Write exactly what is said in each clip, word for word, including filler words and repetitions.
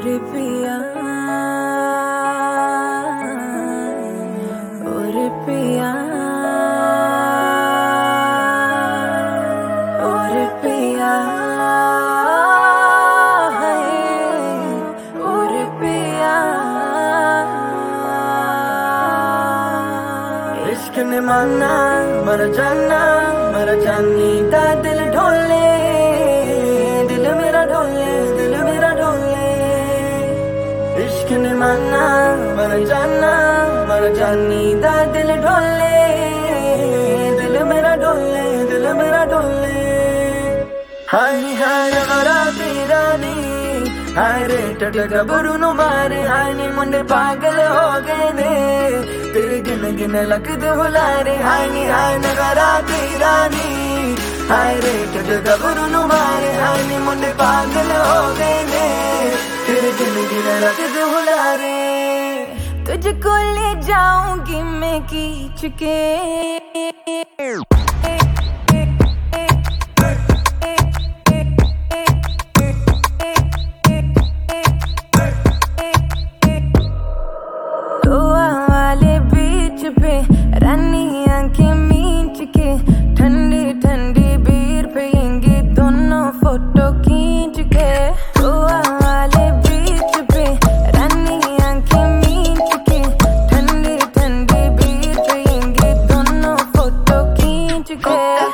पिया और पिया और पिया है और पिया। इश्क ने माना मर जाना मर जानी दा दिल ढोले दिल मेरा ढोले दिल मेरा ढोले। इश्क ने माना मर जाना मर जानी दा दिल ढोले दिल मेरा ढोले दिल मेरा ढोले। हाय हाय गरा तेरा नी हाय रे टट गबरू नु मारे हाय नी मुंडे पागल हो गए ने तेरे गिन गिन लगदे हुलारे। हाय नी हाय नगरा तेरा नी हाय रे टट गबरू नु मारे हाय नी मुंडे पागल हो गए ने तेरे गिन गिन लगदे हुलारे। तुझको ले जाऊंगी मैं खींच के गोवा वाले बीच पे रानी आंखें मींच के ठंडी ठंडी बीर पियेंगे दोनों फोटो खींच के। गोवा वाले बीच पे रानी आंखें मींच के ठंडी ठंडी बीर पियेंगे दोनों फोटो खींच के।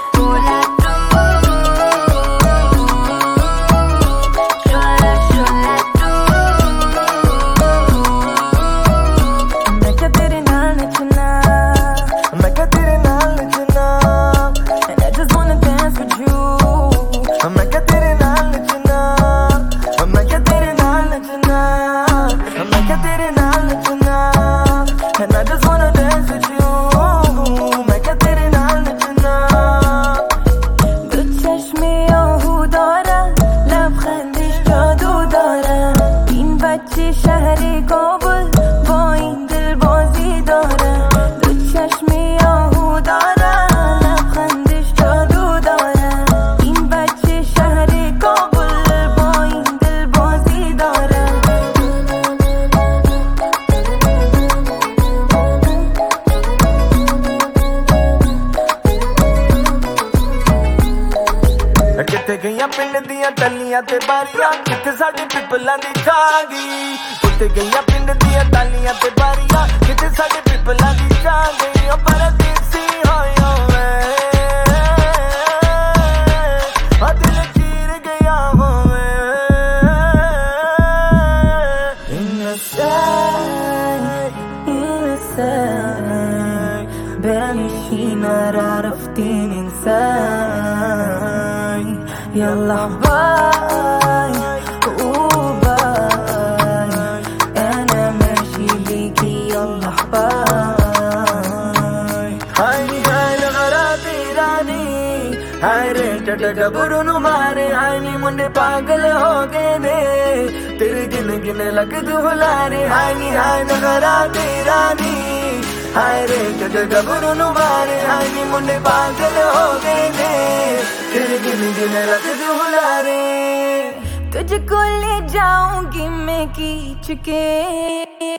शहरी काबुल बोइंग दिल बाजी दौरा दो चश्मे आहूदारा लबखंदिश जादू दौरा तीन बच्चे शहरी काबुल बोइंग दिल बाजी दौरा। किथे गईयां पिंड दियां टल्लियां ते बारियां किथे साडे पिपलां दी छागी। किथे गईयां पिंड दियां टल्लियां ते बारियां किथे साडे पिपलां दी छागी। ओ परदेसी होयो मैं आ दिल चीर गया होवे inside inside بعيشين عرفتين inside يلا باي وباي انا ماشي ليكي يلا باي। هاي هاي غرا तेरा नी हाय रे टट गबरू नु मारे हाय नी मुंडे पागल हो गए ने तेरे गिन गिन लगदे हुलारे। हाय नी हाय नगरा तेरा नी हाय रे टट गबरू नु मारे हाय नी मुंडे पागल हो गए ने तेरे गिन गिन लगदे हुलारे। तुझको ले जाऊंगी मैं खींच के।